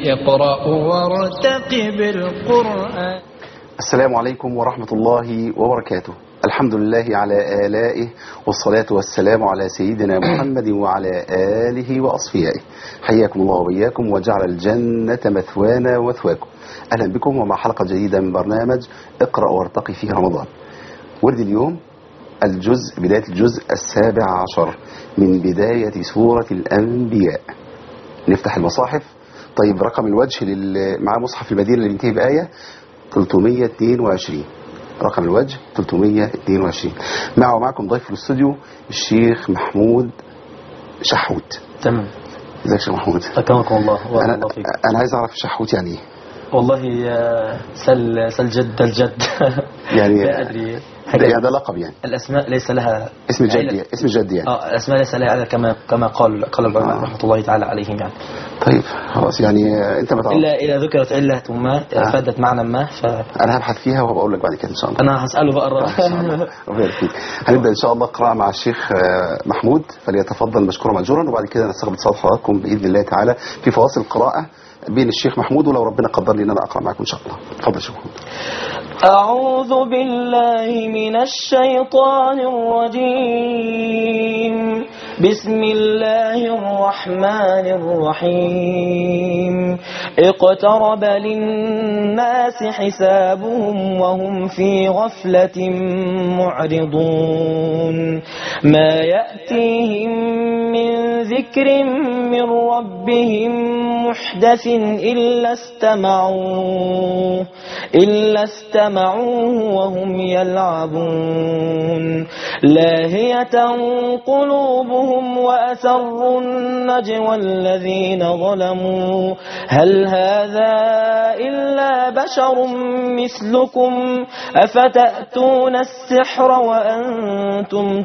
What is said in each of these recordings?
اقرأ وارتقب القرآن. السلام عليكم ورحمة الله وبركاته. الحمد لله على آلائه، والصلاة والسلام على سيدنا محمد وعلى آله وأصفيائه. حياكم الله وإياكم وجعل الجنة مثوانا ومثواكم. أهلا بكم ومع حلقة جديدة من برنامج اقرأ وارتقي في رمضان. ورد اليوم بداية الجزء 17 من بداية سورة الأنبياء. نفتح المصاحف. طيب، رقم الوجه مع مصحف البديل اللي بينتهي بآية 322. رقم الوجه 322. معكم ضيف في الاستوديو الشيخ محمود شحوت. تمام. ازيك يا شيخ محمود؟ اكرمكم الله وبارك الله فيك. انا عايز اعرف شحوت يعني ايه. والله سل جد الجد. يعني لا ادري. ده لقب يعني. الاسماء ليس لها اسم جد، اسم جد يعني. الاسماء ليس لها عدد كما قال العلماء رحمه الله تعالى عليهم يعني. طيب خلاص، يعني انت ما تعرف الا اذا ذكرت عله ما فادت معنى ما انا هبحث فيها وبقول لك بعد كده ان شاء الله. انا هساله بقى ربنا يبارك فيك. هنبدا ان شاء الله قراءه مع الشيخ محمود، فليتفضل مشكورا ماجورا، وبعد كده نستقبل اتصال حضراتكم باذن الله تعالى في فواصل قراءه بين الشيخ محمود، ولو ربنا قدر لي ان انا اقرا معكم ان شاء الله. اتفضل يا شيخ محمود. أعوذ بالله من الشيطان الرجيم. بسم الله الرحمن الرحيم. اقترب للناس حسابهم وهم في غفلة معرضون. ما يأتيهم من ذكر من ربهم محدث إلا استمعوه وهم يلعبون. لاهية قلوبهم وأسروا النجوى الذين ظلموا هل هذا إلا بشر مثلكم أفتأتون السحر وأنتم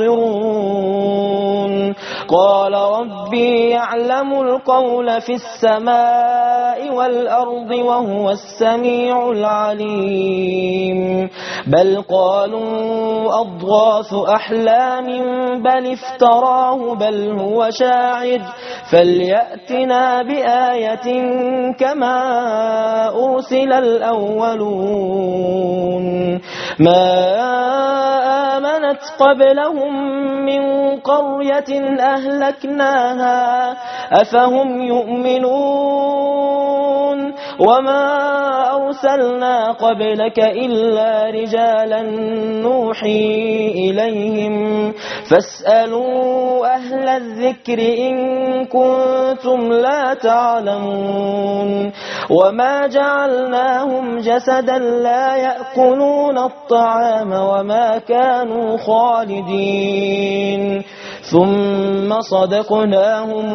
تبصرون. قال ربي يعلم القول في السماء والأرض وهو السميع العليم. بل قالوا أضغاث أحلام بل افتراه بل هو شاعر فليأتنا بآية كما أرسل الأولون. ما آمنت قبلهم من قرية أهلكناها أفهم يؤمنون. وما أرسلنا قبلك إلا رجالا نوحي إليهم فاسألوا أهل الذكر إن كنتم لا تعلمون. وما جعلناهم جسدا لا يأكلون الطعام وما كانوا خالدين. ثم صدقناهم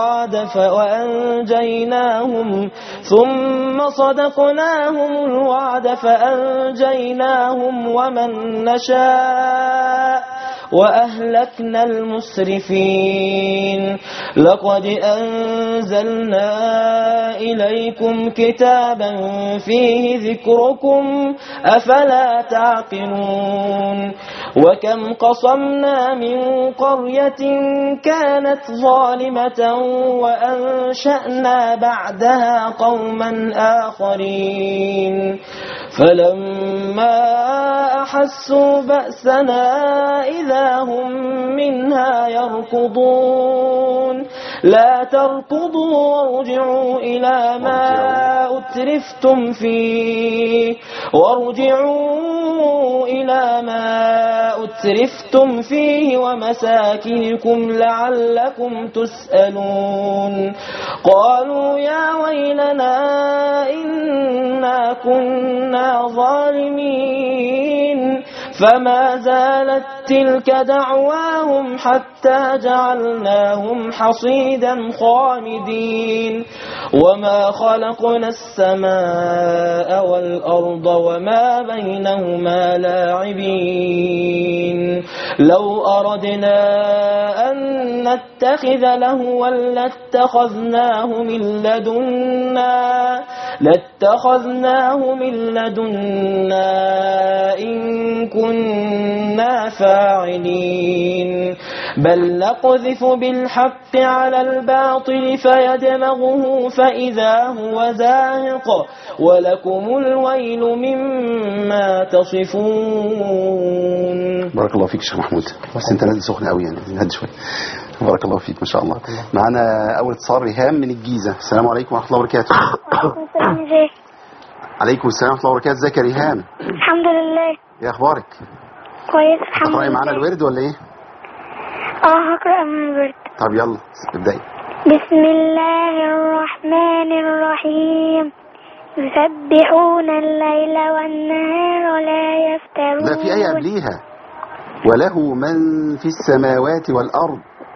الوعد فأنجيناهم ومن نشاء وأهلكنا المسرفين. لقد أنزلنا إليكم كتابا فيه ذكركم أفلا تعقلون. وكم قصمنا من قرية كانت ظالمة وأنشأنا بعدها قوما آخرين. فلما أحسوا بأسنا إذا هم منها يركضون. لا تركضوا وارجعوا إلى ما أترفتم فيه ومساكنكم لعلكم تسألون. قالوا يا ويلنا إنا كنا ظالمين. فما زالت تلك دعواهم حتى جعلناهم حصيدا خامدين. وما خلقنا السماء والأرض وما بينهما لاعبين. لو أردنا أن نتخذ لهوا لاتخذناه من لدنا إن كنا فاعلين. بل نقذف بالحق على الباطل فيدمغه فإذا هو زاهق ولكم الويل مما تصفون. بارك الله فيك شيخ محمود، بس انت نازل سخن قوي يعني، نهدي شويه. بارك الله فيك ما شاء الله. معانا اول اتصال ريهام من الجيزه. السلام عليكم ورحمه الله وبركاته. عليكم السلام ورحمه الله وبركاته. ازيك يا ريهام؟ الحمد لله. ايه اخبارك؟ كويس الحمد لله. هتقراي معانا الورد ولا ايه؟ هقرأ من الورد. طب يلا ابدأي. بسم الله الرحمن الرحيم. يسبحون الليل والنهار لا يفترون. ده في آية قبليها، وله من في السماوات والأرض.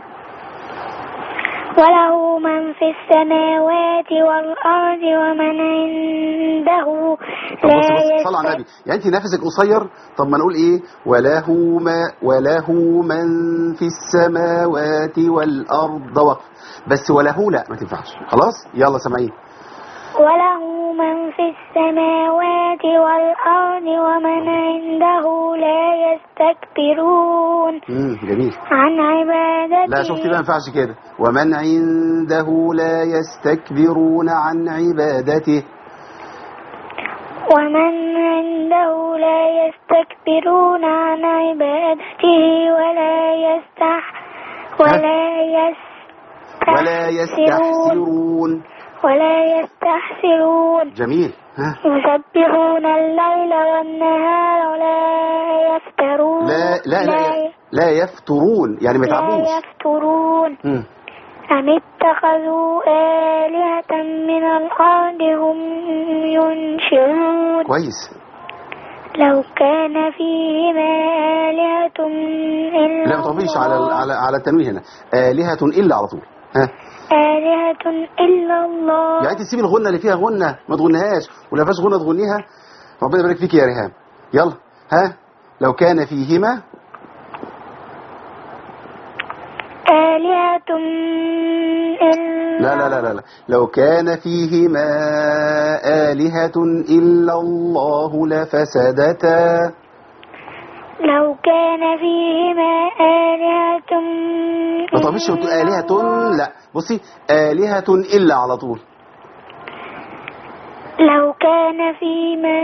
وله من في السماوات والأرض ومن عنده لا يفترون. صلى على النبي. يعني انت نفسك قصير، طب ما نقول ايه؟ وله من في السماوات والأرض، ده وقف بس، وله لا ما تنفعش. خلاص يلا سامعين. وله من في السماوات والأرض ومن عنده لا يستكبرون جميل. عن عبادته. لا شفتي ما ينفعش كده. ومن عنده لا يستكبرون عن عبادته. ومن عنده لا يستكبرون عن عبادته ولا يستحسرون. جميل. يسبحون الليل والنهار لا يفترون. لا يفترون يعني ما يتعبوش. لا يفترون. أم اتخذوا آلهة من الأرض هم ينشرون. كويس. لو كان فيهما آلهة إلا لا ما تقفيش على التنوين هنا. آلهة إلا على طول. آلهة إلا الله. يعني تسيب الغنة اللي فيها غنة ما تغنيهاش، ولا فيهاش غنة تغنيها. ربنا يبارك فيك يا ريهام. يلا لو كان فيهما آلهة إلا. لا لو كان فيهما آلهة إلا الله لفسدتا. لو كان فيهما آلهة. ما تقفيش وتقول آلهة، لا بصي آلهة إلا على طول. لو كان فيهما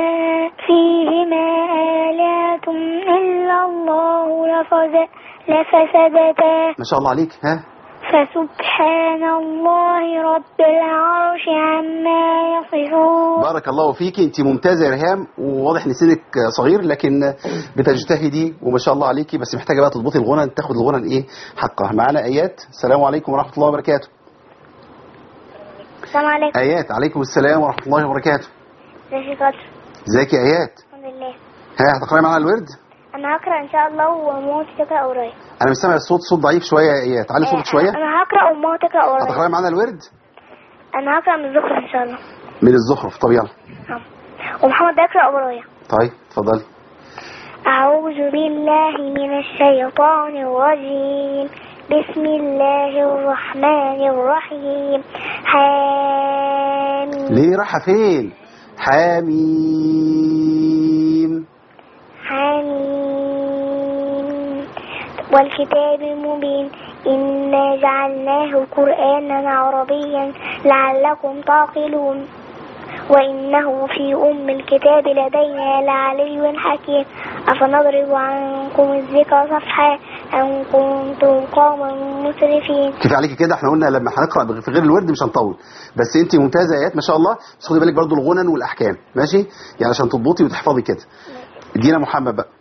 آلهة إلا الله لفسدتا. ما شاء الله عليك. فسبحان الله رب العرش عما يصفون. بارك الله فيكي، انت ممتازه يا ريهام، وواضح ان سنك صغير لكن بتجتهدي وما شاء الله عليكي، بس محتاجه بقى تضبطي الغنى، تاخد الغنى ايه حقها. معانا ايات. السلام عليكم ورحمه الله وبركاته. السلام عليكم. ايات. عليكم السلام ورحمه الله وبركاته. ازيك يا ايات؟ الحمد لله. هتقراي معانا الورد؟ انا هقرا ان شاء الله وماما تقرا ورايا. انا مش سامع الصوت، صوت ضعيف شويه يا ايات، علي صوتك شويه. انا هقرا وماما تقرا ورايا. هتقراي معانا الورد؟ انا هقرا من الزخرف ان شاء الله. من الزخرف. طب يلا. ومحمد يقرا ورايا. طيب اتفضلي. اعوذ بالله من الشيطان الرجيم. بسم الله الرحمن الرحيم. حاميم. ليه رايحه فين؟ حاميم. والكتاب المبين إنا جعلناه قرآنا عربيا لعلكم تعقلون وإنه في الكتاب لدينا لعلي حكيم. أفنضرب عنكم الذكر صفحا أن كنتم قوما مسرفين. كيف عليكي كده؟ احنا قلنا لما هنقرأ في غير الورد مش هنطول، بس انت ممتازة يا ايات ما شاء الله، بس خدي بالك برضو الغنن والأحكام ماشي، يعني عشان تضبطي وتحفظي كده. ادينا محمد بقى.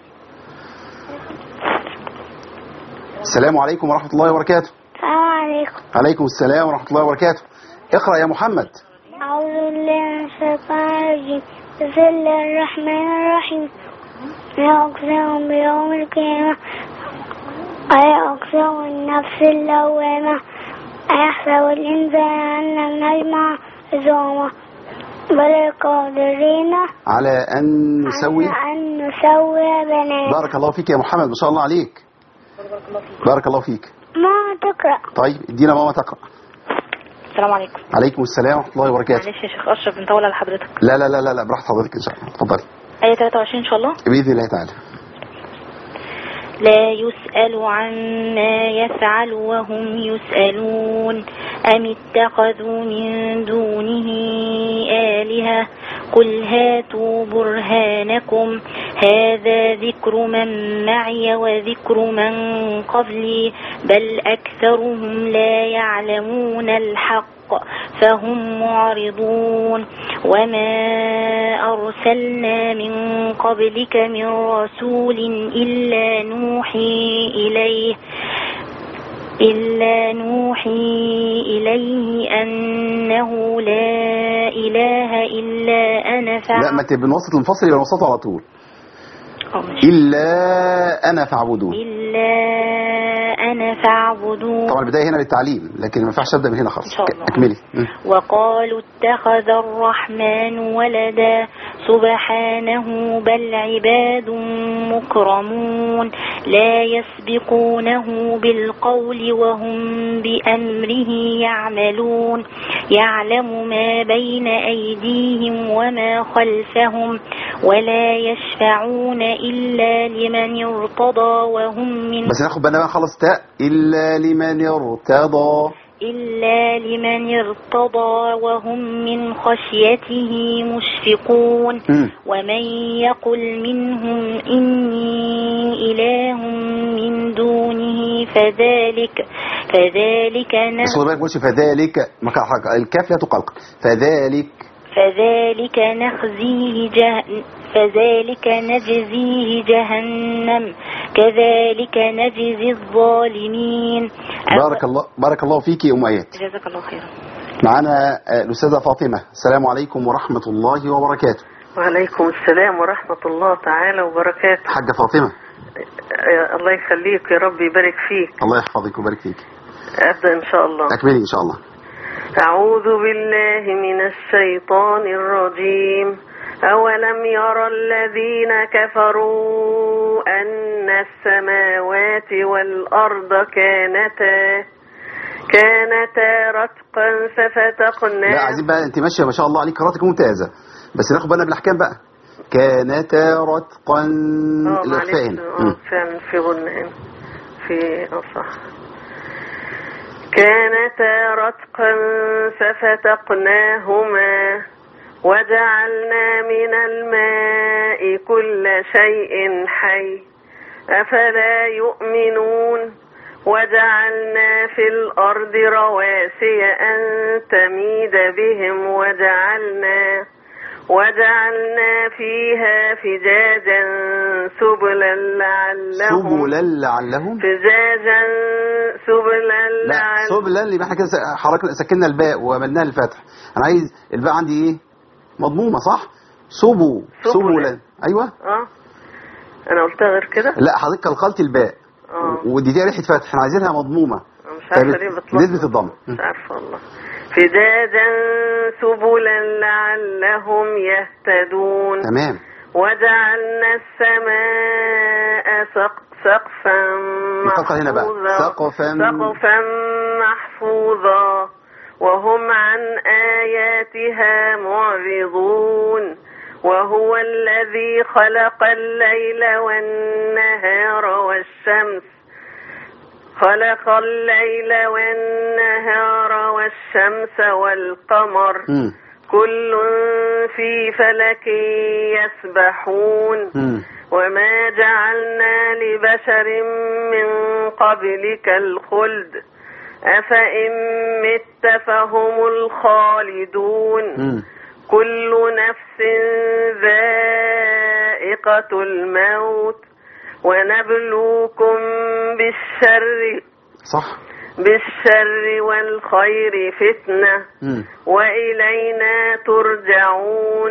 السلام عليكم ورحمة الله وبركاته. السلام عليكم. عليكم السلام ورحمة الله وبركاته. اقرأ يا محمد. أعوذ بالله من الشيطان الرجيم. بسم الله الرحمن الرحيم. لا أقسم بيوم القيامة ولا أقسم النفس اللوامة أيحسب الإنسان أن لم نجمع عظامه بل قادرين على أن نسوي بنات. بارك الله فيك يا محمد ما شاء الله عليك. بارك الله فيك. ماما تقرأ. طيب ادينا ماما تقرأ. السلام عليكم. عليكم السلام ورحمة الله وبركاته. معلش يا شيخ أشرف بنطول على حضرتك. لا لا لا لا براحة حضرتك إن شاء الله. اتفضلي. آية 23 إن شاء الله. بإذن الله تعالى. لا يسأل عما يفعل وهم يسألون أم اتخذوا من دونه آلهة قل هاتوا برهانكم هذا ذكر من معي وذكر من قبلي بل أكثرهم لا يعلمون الحق فهم معرضون وما أرسلنا من قبلك من رسول إلا نوحي إليه أنه لا إله إلا أنا لا ما تبقى بنوسط المنفصل يبقى نوسطه على طول. إلا أنا فاعبدون. طبعا البداية هنا للتعليم لكن ما ينفعش أبدأ من هنا خالص. اكملي. وقالوا اتخذ الرحمن ولدا سبحانه بل عباد مكرمون لا يسبقونه بالقول وهم بأمره يعملون يعلم ما بين أيديهم وما خلفهم ولا يشفعون إلا لمن ارتضى وهم من بس ناخد بالنا بقى خلص تاء إلا لمن ارتضى وهم من خشيته مشفقون ومن يقل منهم إني إله من دونه فذلك الكاف لا تقلق فذلك نجزيه جهنم كذلك نجزي الظالمين. بارك الله فيك يا أم آيات. جزاك الله خيرا. معنا الأستاذة فاطمة. السلام عليكم ورحمة الله وبركاته. وعليكم السلام ورحمة الله تعالى وبركاته. حاجة فاطمة. الله يخليك يا رب يبارك فيك. الله يحفظك ويبارك فيك. أبدأ إن شاء الله. أكملي إن شاء الله. أعوذ بالله من الشيطان الرجيم. أولم يرى الذين كفروا أن السماوات والأرض كانتا رتقا ففتقنا. لا عايزين بقى انت ماشيه ما شاء الله عليك قراءتك ممتازه بس ناخد بالنا بالاحكام بقى. كانتا رتقا الاخفاء هنا فعلا في غنى هنا في صح. كانتا رتقا ففتقناهما وجعلنا من الماء كل شيء حي أفلا يؤمنون وجعلنا في الأرض رواسي أن تميد بهم وجعلنا فيها فجاجا سبلا لعلهم سبلا اللي احنا كده حركنا سكننا الباء وعملناها الفتح. انا عايز الباء عندي ايه مضمومه صح؟ سبلا. ايوه انا قلتها غير كده. لا حضرتك قلقلت الباء ودي ريحه فتح احنا عايزينها مضمومه مش عارفه ليه بتطلع نسبه الضم مش عارفه والله. فجاجا سبلا لعلهم يهتدون. تمام. وجعلنا السماء سقفا محفوظا وهم عن آياتها معرضون. وهو الذي خلق الليل والنهار والشمس والقمر كل في فلك يسبحون. وما جعلنا لبشر من قبلك الخلد أفإن مت فهم الخالدون. كل نفس ذائقة الموت ونبلوكم بالشر والخير فتنة وإلينا ترجعون.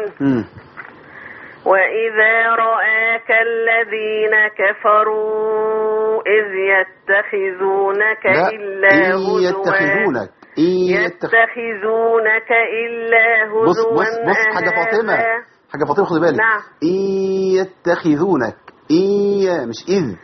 وإذا رآك الذين كفروا إذ يتخذونك إلا هزوا بص حاجة فاطمة خدي بالك. نعم. يتخذونك مش إذ.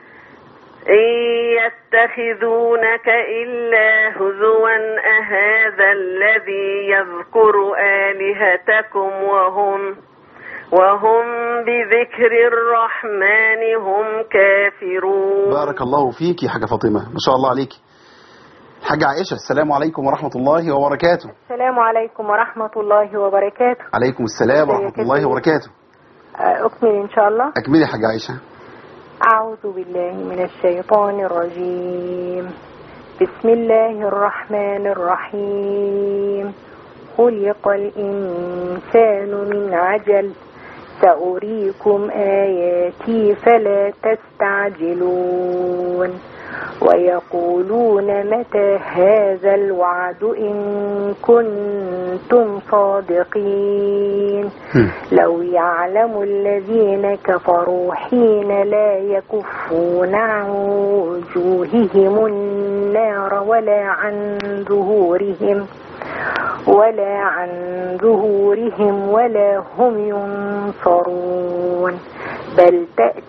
يتخذونك إلا هزوا أهذا الذي يذكر آلهتكم وهم بذكر الرحمن هم كافرون. بارك الله فيك يا حاجة فاطمة، ما شاء الله عليك. حاجة عائشة، السلام عليكم ورحمة الله وبركاته. السلام عليكم ورحمة الله وبركاته. عليكم السلام ورحمة الله وبركاته. أكمل إن شاء الله. أكملي يا حاجة عائشة. أعوذ بالله من الشيطان الرجيم. بسم الله الرحمن الرحيم. خلق الإنسان من عجل سأريكم آياتي فلا تستعجلون ويقولون متى هذا الوعد إن كنتم صادقين لو يعلم الذين كفروا حين لا يكفون عن وجوههم النار ولا عن ظهورهم ولا هم ينصرون بل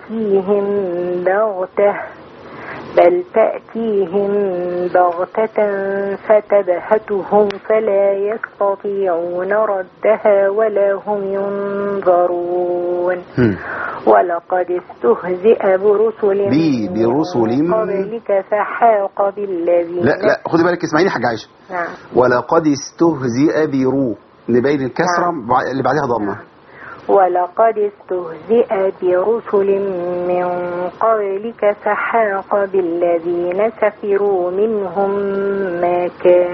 تأتيهم بغتة فتبهتهم فلا يستطيعون ردها ولا هم ينظرون ولقد استهزئ برسل من قبلك فحاق بالذين لا خدي بالك، اسمعيني حاجة عائشة. نعم. ولقد استهزئ نبين الكسرة اللي بعدها ضمة. ولقد استهزئ برسل من قبلك فحاق بالذين سخروا منهم ما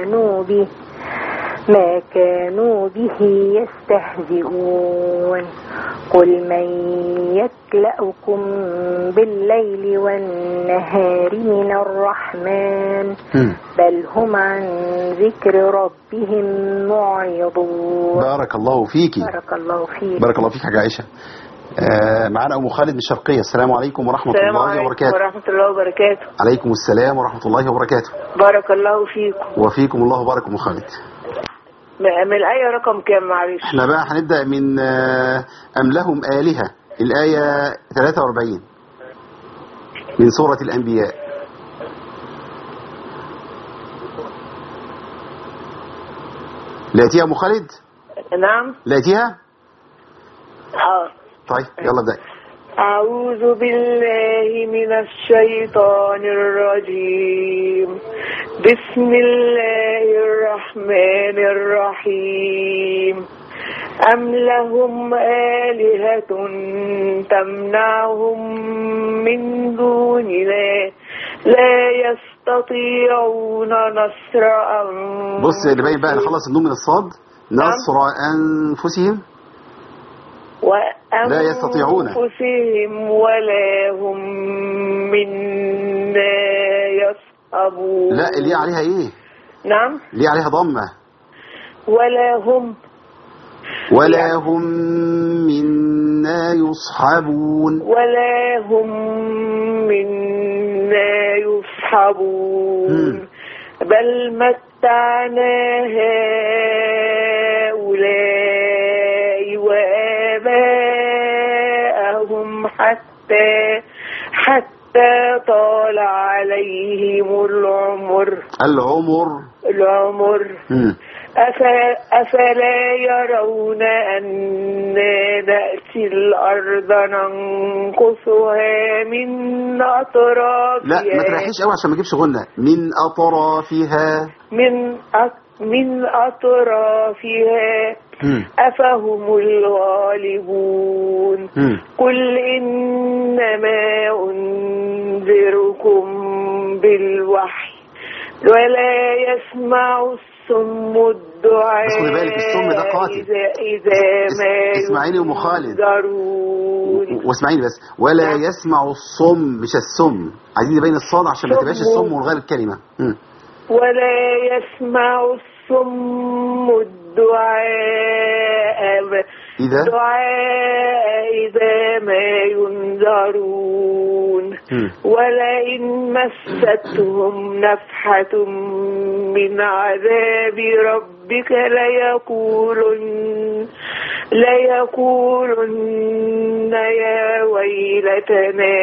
كانوا به يستهزئون قل من يكلأكم بالليل والنهار من الرحمن بل هم عن ذكر ربهم معرضون. بارك الله فيكي. بارك الله فيك. بارك الله فيك حاجة عائشة. معنا أم خالد من الشرقية. السلام عليكم ورحمة الله وبركاته. السلام عليكم ورحمة الله وبركاته. عليكم السلام ورحمة الله وبركاته. بارك الله فيكم. وفيكم الله وبارك. أم خالد، من الآية رقم كام معلش؟ احنا بقى هنبدأ من أم لهم آلهة، الآية 43 من سورة الأنبياء. لقيتيها أم خالد؟ نعم. لقيتيها؟ طيب يلا ابدأ. أعوذ بالله من الشيطان الرجيم. بسم الله الرحمن الرحيم. أم لهم آلهة تمنعهم من دون الله لا يستطيعون نصر أنفسهم. بص اللي باين بقى، نخلص النون من الصاد. نصر أنفسهم لا يستطيعون أنفسهم ولا هم منا يصحبون. لا اللي عليها ايه؟ نعم. اللي عليها ضمة. ولا هم منا يصحبون. ولا هم منا يصحبون. بل متعنا هؤلاء وآباءهم حتى طال عليهم العمر. أفلا يرون أنا نأتي الأرض ننقصها من أطرافها. لا ما تريحيش قوي عشان ما اجيبش غنة. من أطرافها. من أطرافها. أفهم الغالبون. قل إنما أنذركم بالوحي ولا يسمع الصم الدعاء. بس خدي بالك الصم ده قاتل. إذا ما اسمعيني أم خالد واسمعيني بس. ولا يسمع الصم مش السم، عايزين نبين الصاد عشان ما تبقاش الصم ونغير الكلمة. ولا يسمع الصم الدعاء إذا ما ينذرون. ولئن مستهم نفحة من عذاب ربك ليقولن يا ويلتنا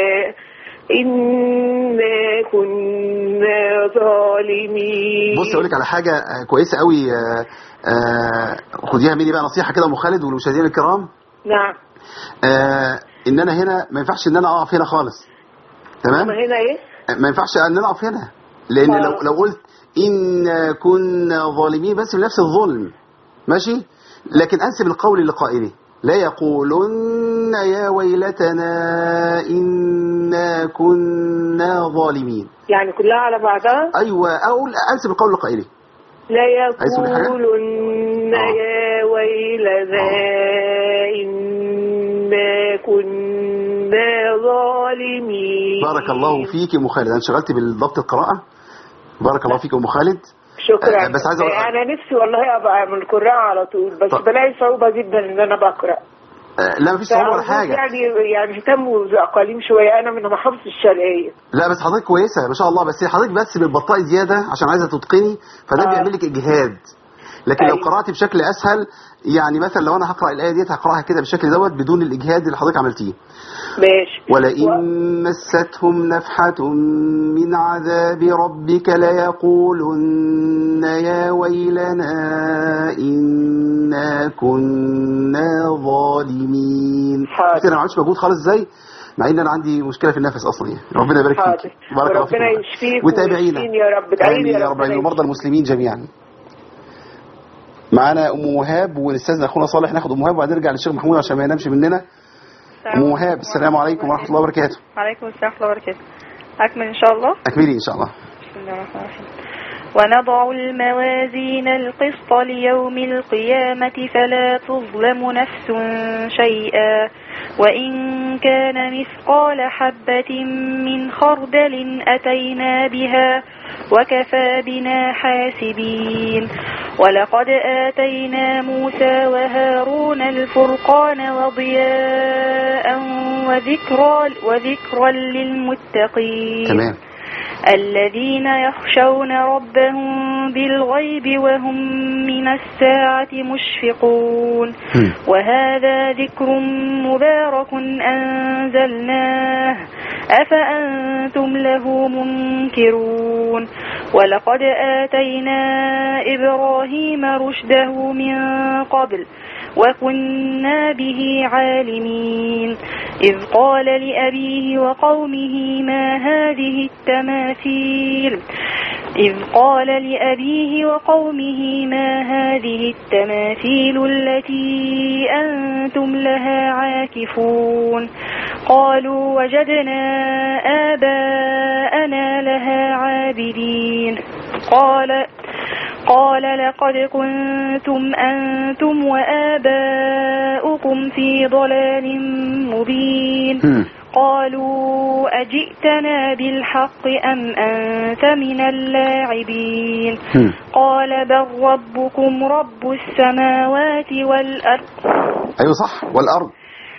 إنا كنا ظالمين. بص أقول لك على حاجة كويسة قوي، خديها مني بقى نصيحة كده أم خالد والمشاهدين الكرام. نعم. ان انا هنا ما ينفعش ان انا اقف هنا خالص. تمام. هنا ايه؟ ما ينفعش ان انا اقف هنا، لان لو قلت ان كنا ظالمين بس بنفس الظلم ماشي، لكن انسب القول لقائله لا يقولن يا ويلتنا إنا كنا ظالمين، يعني كلها على بعضها. أيوة، أقول أنسب القول لقائله لا يقولن يا ويلتنا إنا كنا ظالمين. بارك الله فيك يا أم خالد، أنا انشغلت بالضبط القراءة. بارك الله فيك يا أم خالد. شكرا. بس عايز انا نفسي والله ابقى من القراء على طول، بس بلاقي صعوبة جدا ان انا بقرأ. لا مفيش صعوبة ولا حاجة، يعني اهتموا بأقاليم شوية، انا من محافظة الشرقية. لا بس حضرتك كويسة ما شاء الله، بس حضرتك بس بتبطئي زيادة عشان عايزة تتقني، فده بيعمل لك اجهاد. لكن لو قرأتي بشكل اسهل، يعني مثلا لو انا هقرأ الآية ديت هقرأها كده بالشكل دوت بدون الاجهاد اللي حضرتك عملتيه. ماشي. ولئن مستهم نفحة من عذاب ربك ليقولن يا ويلنا إنا كنا ظالمين. انا ما عملتش مجهود خالص ازاي، مع ان انا عندي مشكله في النفس اصلا يعني. ربنا يبارك فيك. بارك الله فيك. ربنا يشفيك وتابعينا يا رب. امين يا رب العالمين، ومرضى المسلمين جميعا. معانا ام وهاب، ونستاذن اخونا صالح ناخد ام وهاب وبعدين نرجع للشيخ محمود عشان ما ينامش مننا. ام وهاب، السلام عليكم ورحمه الله وبركاته. وعليكم السلام ورحمه الله وبركاته. اكمل ان شاء الله. اكملي ان شاء الله. بسم الله الرحمن الرحيم. ونضع الموازين القسط ليوم القيامة فلا تظلم نفس شيئا وإن كان مثقال حبة من خردل أتينا بها وكفى بنا حاسبين. ولقد آتينا موسى وهارون الفرقان وضياء وذكرا للمتقين. تمام. الذين يخشون ربهم بالغيب وهم من الساعة مشفقون. وهذا ذكر مبارك أنزلناه أفأنتم له منكرون. ولقد آتينا إبراهيم رشده من قبل وكنا به عالمين. إذ قال لأبيه وقومه ما هذه التماثيل التي أنتم لها عاكفون. قالوا وجدنا آباءنا لها عابدين. قال لقد كنتم أنتم وآباؤكم في ضلال مبين. قالوا أجئتنا بالحق أم أنت من اللاعبين. قال بل ربكم رب السماوات والأرض. أيوة صح، والأرض.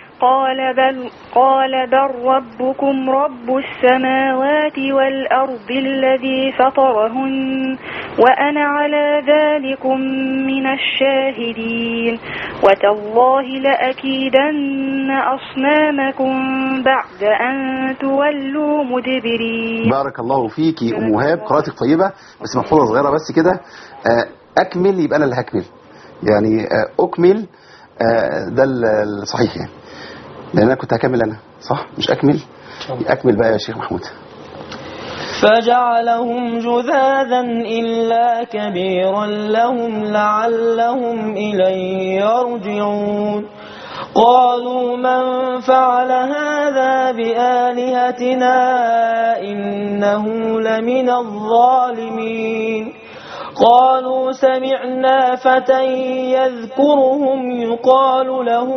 قال بل ربكم رب السماوات والأرض الذي فطرهن وأنا على ذلكم من الشاهدين. وتالله لأكيدن أصنامكم بعد أن تولوا مدبرين. بارك الله فيكي أم وهاب، قراءتك طيبة بس ملحوظة صغيرة بس كده. أكمل يبقى أنا اللي هكمل، يعني أكمل ده الصحيح يعني، لأن أنا كنت هكمل أنا صح مش أكمل. أكمل بقى يا شيخ محمود. فجعلهم جذاذا إلا كبيرا لهم لعلهم إليه يرجعون. قالوا من فعل هذا بآلهتنا إنه لمن الظالمين. قالوا سمعنا فتى يذكرهم يقال له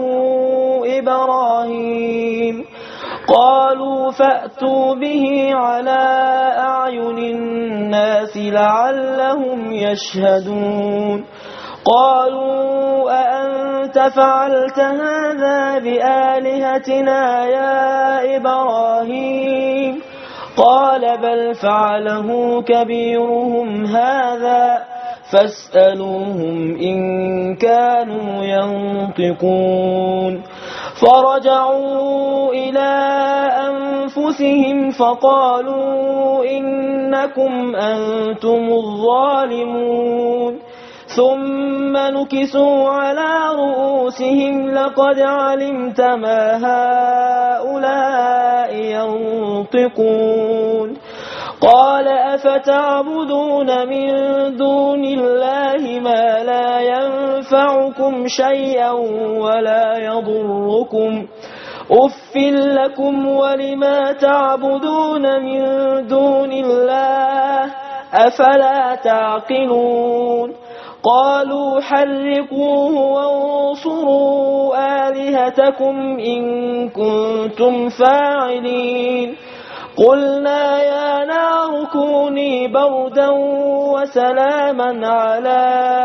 إبراهيم. قالوا فأتوا به على أعين الناس لعلهم يشهدون. قالوا أأنت فعلت هذا بآلهتنا يا إبراهيم؟ قال بل فعله كبيرهم هذا فاسألوهم إن كانوا ينطقون. فرجعوا إلى أنفسهم فقالوا إنكم أنتم الظالمون. ثم نكسوا على رؤوسهم لقد علمت ما هؤلاء ينطقون قال أفتعبدون من دون الله ما لا ينفعكم شيئا ولا يضركم أف لكم ولما تعبدون من دون الله أفلا تعقلون قالوا حرقوه وانصروا آلهتكم إن كنتم فاعلين قلنا يا نار كوني بردا وسلاما على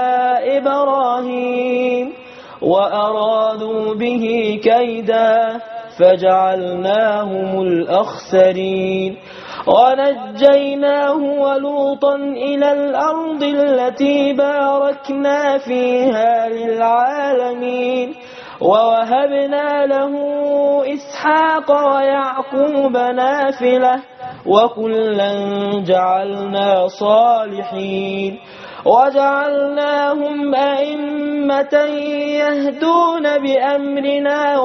إبراهيم وأرادوا به كيدا فجعلناهم الأخسرين ونجيناه ولوطا إلى الأرض التي باركنا فيها للعالمين ووهبنا له إسحاق ويعقوب نافلة وكلا جعلنا صالحين وجعلناهم أئمة يهدون بأمرنا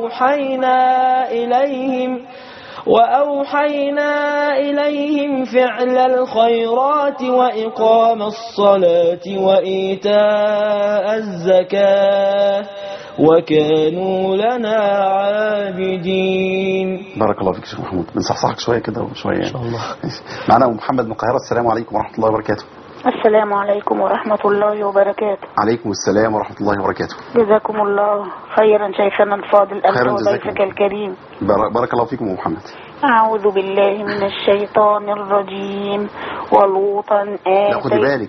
وأوحينا إليهم فعل الخيرات وإقام الصلاة وإيتاء الزكاة وكانوا لنا عابدين. بارك الله فيك شيخ محمود. بنصحصحك شوية كده وشوية إن شاء الله. معنا أبو محمد من القاهرة. السلام عليكم ورحمة الله وبركاته. السلام عليكم ورحمة الله وبركاته. عليكم السلام ورحمة الله وبركاته. جزاكم الله خيرا شيخنا الفاضل أنت وضيفك الكريم. بارك الله فيكم أبو محمد. أعوذ بالله من الشيطان الرجيم. ولوطا لا خدي بالك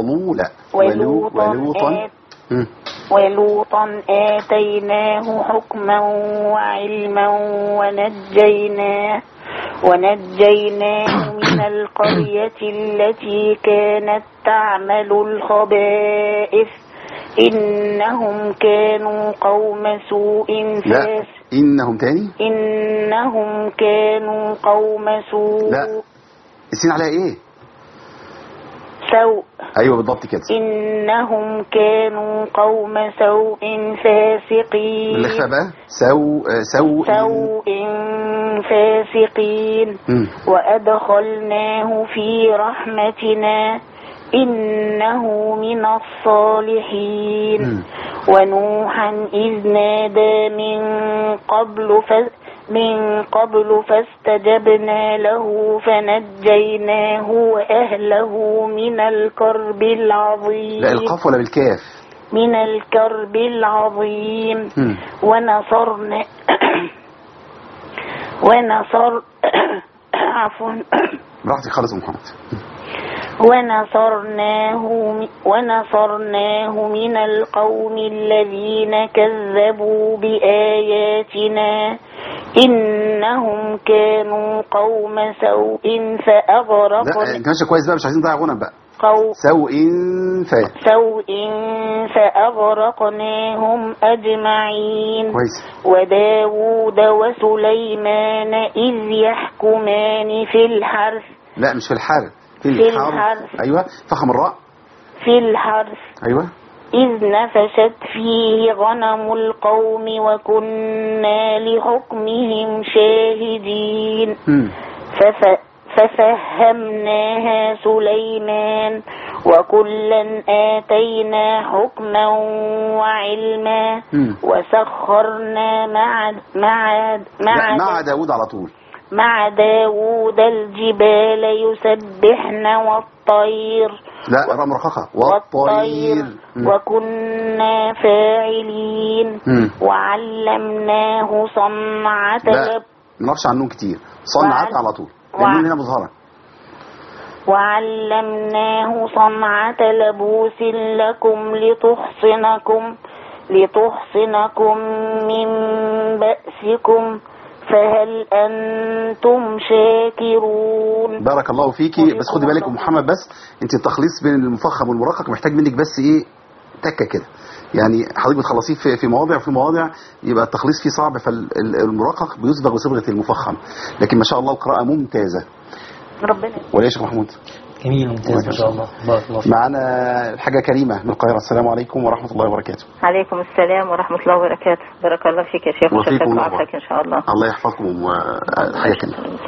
ولوطا آتيناه حكما وعلما ونجيناه من القرية التي كانت تعمل الخبائث إنهم كانوا قوم سوء إنهم كانوا قوم سوء. لا السين عليها إيه؟ سوء. أيوة بالضبط كده. إنهم كانوا قوم سوء فاسقين. بالإخفاء بقى سوء فاسقين. وأدخلناه في رحمتنا إنه من الصالحين. ونوحا إذ نادى من قبل فاستجبنا له فنجيناه وأهله من الكرب العظيم. لا القاف ولا بالكاف؟ من الكرب العظيم. عفوا براحتك خالص محمد. ونصرناه من القوم الذين كذبوا بآياتنا إنهم كانوا قوم سوء فأغرقنا. لا انت ماشي كويس بقى، مش عايزين نضيع غنى بقى. سوء فأغرقناهم أجمعين. كويس. وداود وسليمان إذ يحكمان في الحرث. لا مش في الحرث، في الحرث. أيوة فخم الراء. في الحرث. أيوة. إذ نفشت فيه غنم القوم وكنا لحكمهم شاهدين. ففهمناها سليمان وكلا آتينا حكما وعلما وسخرنا مع داود على طول. مع داود الجبال يسبحن والطير. لا رقم رقاقة والطير. وكنا فاعلين. وعلمناه صنعة لا منقش عنه كتير. صنعة على طول لأنه هنا مظهرة. وعلمناه صنعة لبوس لكم لتحصنكم من بأسكم فهل أنتم شاكرون. بارك الله فيكي. بس خدي بالك محمد، بس انت التخليص بين المفخم والمرقق محتاج منك بس ايه تكة كده، يعني حضرتك بتخلصيه في مواضع وفي مواضع يبقى التخليص فيه صعب، فالمرقق بيسبغ بصبغة المفخم، لكن ما شاء الله القراءة ممتازة. ربنا ولا يا شيخ محمود؟ جميل ممتاز ما شاء الله. بارك الله فيك. معنا الحاجة كريمة من القاهرة. السلام عليكم ورحمة الله وبركاته. عليكم السلام ورحمة الله وبركاته. بارك الله فيك يا شيخ وفيكم الله. وعافاك إن شاء الله. الله يحفظكم. وحاجة كريمة.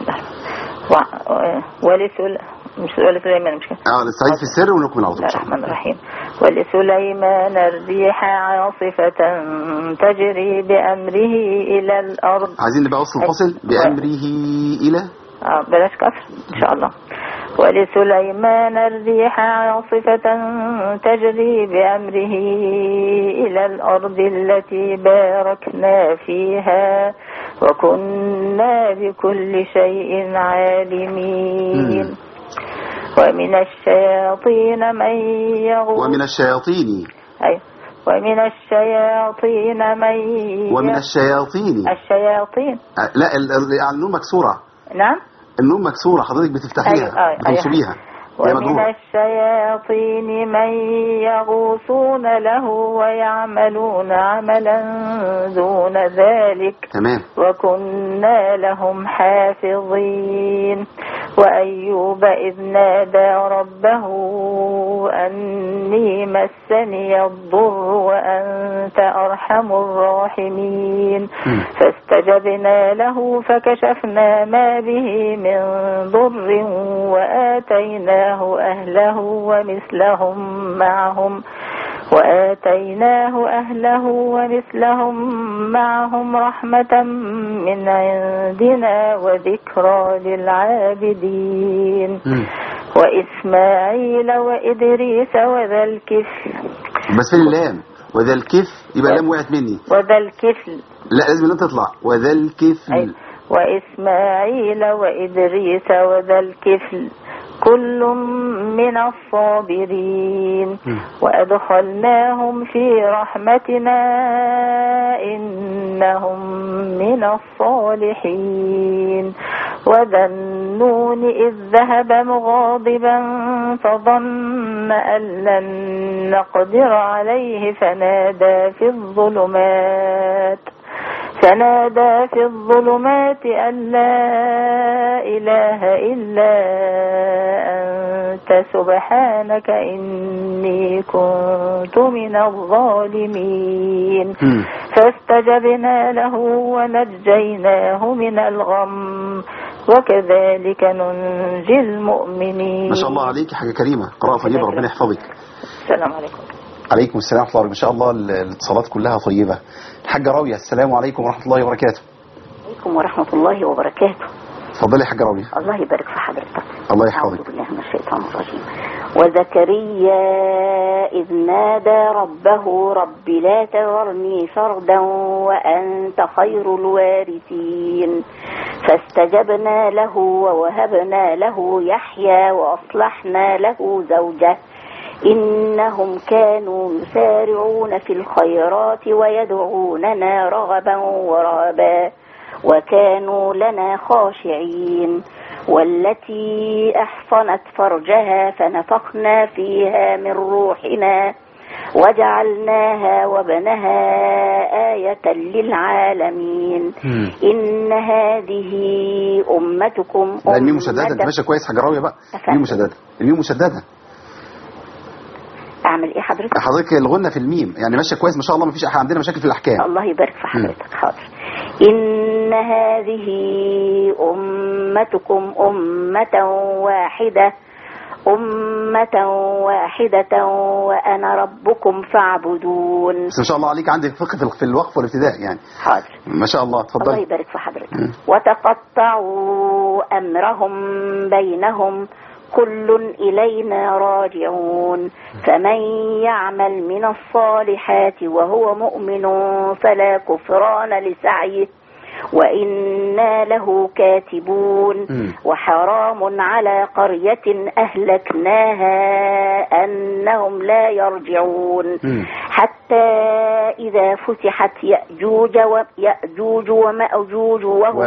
مش ولسليمان مش كده؟ نستعيد في السر ونكمل على طول. بسم الله الرحمن الرحيم. ولسليمان الريح عاصفة تجري بأمره إلى الأرض. عايزين نبقى وصل الفصل بأمره إلى بلاش كسر إن شاء الله. ولسليمان الريح عاصفة تجري بأمره إلى الأرض التي باركنا فيها وكنا بكل شيء عالمين. ومن الشياطين من يغوص. ومن الشياطين. أيوة. ومن الشياطين من ومن الشياطين. الشياطين. لا النون مكسورة. نعم. النون مكسورة حضرتك بتفتحيها. بتنصبيها. ومن الشياطين من يغوصون له ويعملون عملا دون ذلك. تمام. وكنا لهم حافظين. وأيوب إذ نادى ربه أني مسني الضر وأنت أرحم الراحمين. فاستجبنا له فكشفنا ما به من ضر وآتيناه أهله ومثلهم معهم رحمة من عندنا وذكرى للعابدين. وإسماعيل وإدريس وذا الكفل. بس في اللام وذا الكفل يبقى اللام وقعت مني. وذا الكفل لا لازم اللام تطلع. وذا الكفل. وإسماعيل وإدريس وذا الكفل كل من الصابرين. وأدخلناهم في رحمتنا إنهم من الصالحين. وذا النون إذ ذهب مغاضبا فظن أن لن نقدر عليه فنادى في الظلمات أن لا إله إلا أنت سبحانك إني كنت من الظالمين. فاستجبنا له ونجيناه من الغم وكذلك ننجي المؤمنين. ما شاء الله عليك حاجة كريمة. قراءة طيبة ربنا يحفظك. السلام عليكم. عليكم السلام ورحمة الله. ما شاء الله الاتصالات كلها طيبة. الحاجة راوية. السلام عليكم ورحمة الله وبركاته. عليكم ورحمة الله وبركاته. اتفضلي يا حاجة راوية. الله يبارك في حضرتك. الله يحفظك. أعوذ بالله من الشيطان الرجيم. وزكريا إذ نادى ربه رب لا تذرني فردا وأنت خير الوارثين. فاستجبنا له ووهبنا له يحيى وأصلحنا له زوجه إنهم كانوا يسارعون في الخيرات ويدعوننا رغبا ورهبا وكانوا لنا خاشعين. والتي أحصنت فرجها فنفخنا فيها من روحنا وجعلناها وبنها آية للعالمين. إن هذه أمتكم الميم مشددة. انت ماشية كويس حاجة راوية بقى. الميم مشددة. أعمل إيه حضرتك؟ حضرتك الغنة في الميم يعني ماشية كويس ما شاء الله. ما فيش عندنا مشاكل في الأحكام. الله يبارك في حضرتك. حاضر. إن هذه أمتكم أمة واحدة وأنا ربكم فاعبدون. بس ما شاء الله عليك عندك فقه في الوقف والابتداء يعني. حاضر. ما شاء الله. اتفضلي. الله يبارك في حضرتك. وتقطعوا أمرهم بينهم كل إلينا راجعون. فمن يعمل من الصالحات وهو مؤمن فلا كفران لسعيه وإنا له كاتبون. وحرام على قرية أهلكناها أنهم لا يرجعون. حتى إذا فتحت يأجوج ومأجوج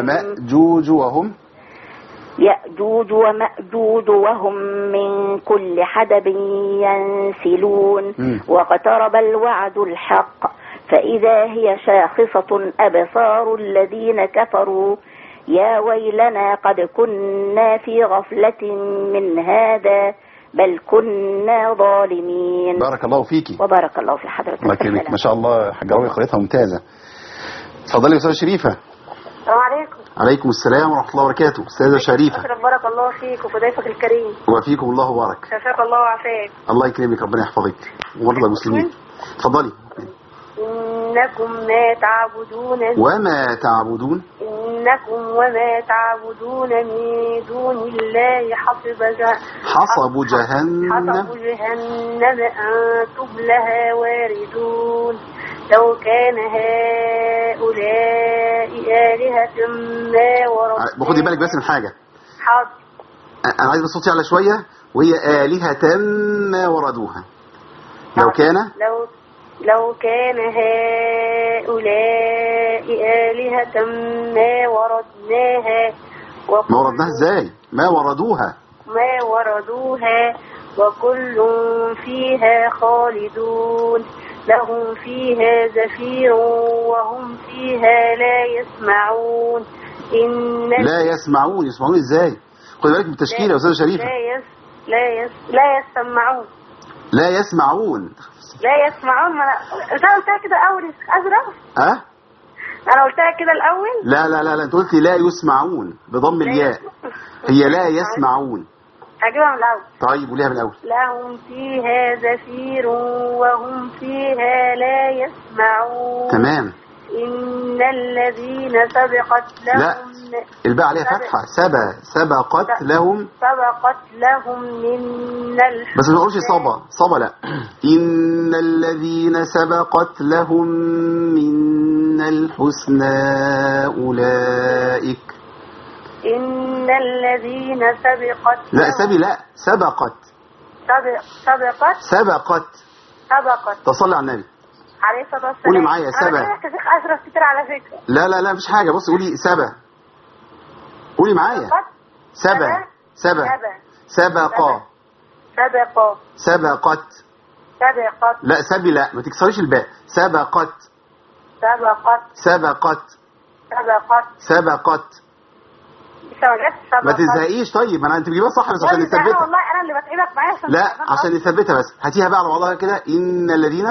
وهم من كل حدب ينسلون. واقترب الوعد الحق فإذا هي شاخصة أبصار الذين كفروا يا ويلنا قد كنا في غفلة من هذا بل كنا ظالمين. بارك الله فيكي. وبارك الله في حضرتك. الله يكرمك، ما شاء الله حاجة راوية قراءتها ممتازة. اتفضلي يا أستاذة شريفة. السلام عليكم. عليكم السلام ورحمة الله وبركاته. أستاذة شريفة. بارك الله فيك وفي الكريم. وفيكم الله وبارك. شفاك الله وعافاك. الله يكرمك، ربنا يحفظك ومرضى المسلمين. اتفضلي. إنكم ما تعبدون وما تعبدون إنكم وما تعبدون من دون الله حصب جهنم أنتم لها واردون. لو كان هؤلاء آلهة ما وردوها. خدي بالك بس من حاجة. حاضر. أنا عايز الصوت يعلى شوية. وهي آلهة ما وردوها. لو كان هؤلاء آلهة ما وردناها. ما وردناها ازاي؟ ما وردوها وكل فيها خالدون. لهم فيها زفير وهم فيها لا يسمعون. يسمعون ازاي؟ خدي بالك بالتشكيل يا أستاذة شريفة. لا يسمعون. لا يسمعون. انت قلتها كده اول ازرق. انا قلتها كده الاول. لا انت قلتي لا يسمعون بضم الياء. هي لا يسمعون. هجيبها من الاول. طيب قوليها من الاول. لهم فيها زفير وهم فيها لا يسمعون. تمام. إن الذين سبقت لهم. لا الباء عليها فتحة. سبقت لهم منا الحسنى. بس ما نقولش صبا لا. إن الذين سبقت لهم منا الحسنى أولئك. إن الذين سبقت. لا سبي لا سبقت. تصلي على النبي عليه الصلاة والسلام. قولي معايا سبا. أنا كنت أشرف كتير على فكرة. لا مفيش حاجة. بصي قولي سبا. قولي معايا سبا. سبقت. لا سبي لا ما تكسريش الباء. سبقت. ما تزهقيش. طيب انت بتجيبها صح بس عشان نثبتها. والله انا اللي بتعبك معايا لا عشان نثبتها بس. هاتيها بقى على بعضها كده. إن الذين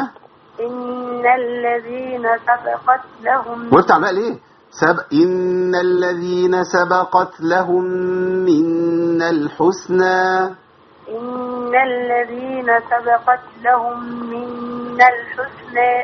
سبقت لهم. وقفت على ليه؟ إن الذين سبقت لهم منا الحسنى. إن الذين سبقت لهم منا الحسنى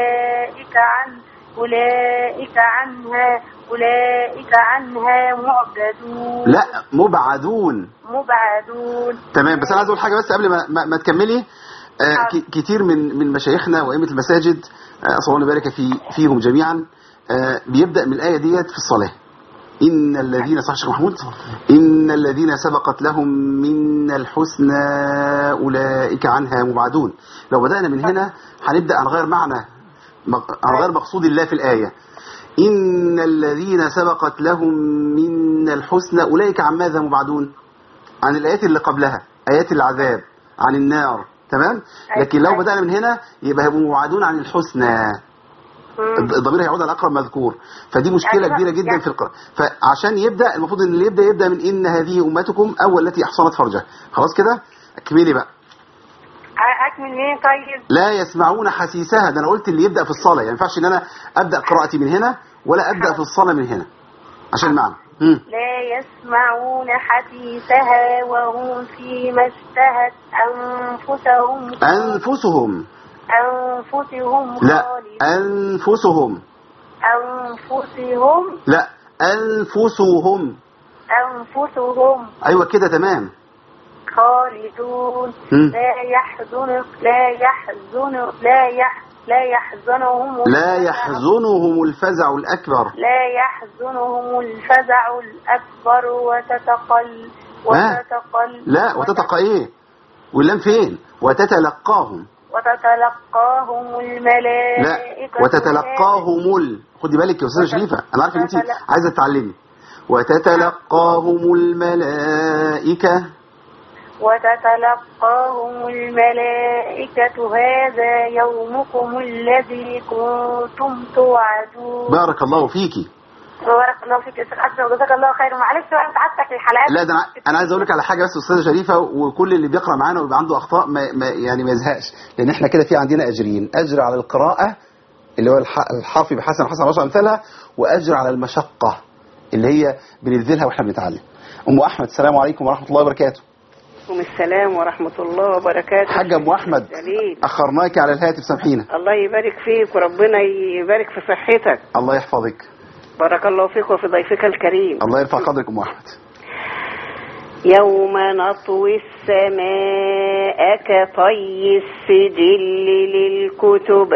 أولئك عنها معبدون. لا مبعدون. تمام. بس أنا عايز أقول حاجة بس قبل ما تكملي. كتير من مشايخنا وأئمة المساجد أسأل الله يبارك فيهم جميعا بيبدأ من الآية ديت في الصلاة. إن الذين صح شيخ محمود. إن الذين سبقت لهم من الحسنى أولئك عنها مبعدون. لو بدأنا من هنا هنبدأ هنغير مقصود الله في الآية. إن الذين سبقت لهم من الحسنى أولئك عن ماذا مبعدون؟ عن الآيات اللي قبلها آيات العذاب عن النار. تمام. لكن لو بدأنا من هنا يبقى هيبقوا مبعدون عن الحسنى. الضمير هيعود على الأقرب مذكور. فدي مشكلة كبيرة جدا في القراءة. فعشان يبدأ المفروض ان اللي يبدأ من إن هذه أمتكم أول التي أحصنت فرجها. خلاص كده اكملي بقى. أكمل مين طيب؟ لا يسمعون حسيسها. ده أنا قلت اللي يبدأ في الصلاة. يعني ما ينفعش إن أنا أبدأ قراءتي من هنا ولا أبدأ في الصلاة من هنا عشان المعنى. لا يسمعون حسيسها وهم فيما اشتهت أنفسهم لا أنفسهم لا أنفسهم أيوة كده تمام. خالدون. لا يحزنهم الفزع الأكبر. وتتقى إيه واللام فين؟ وتتلقاهم الملائكة. لا وتتلقاهم خدي بالك يا أستاذة شريفة. أنا عارف إن أنت عايزة تتعلمي. وتتلقاهم الملائكة هذا يومكم الذي كنتم توعدون. بارك الله فيكي. بارك الله فيك يا استاذ حسن وجزاك الله خير. معلش بقى انت عادتك الحلقات. لا ده انا عايز اقول لك على حاجه بس استاذه شريفه، وكل اللي بيقرا معانا ويبقى عنده اخطاء يعني ما يزهقش، لان احنا كده في عندنا اجرين، اجر على القراءه اللي هو الحافي بحسن حسن 10 امثالها، واجر على المشقه اللي هي بنبذلها واحنا بنتعلم. ام احمد السلام عليكم ورحمه الله وبركاته. وعليكم السلام ورحمه الله وبركاته. حاجه ام احمد اخرناكي على الهاتف، سامحينا. الله يبارك فيك وربنا يبارك في صحتك. الله يحفظك. بارك الله فيك وفي ضيفك الكريم. الله يرفع قدرك ام احمد. يوم نطوي السماء كطي السجل للكتب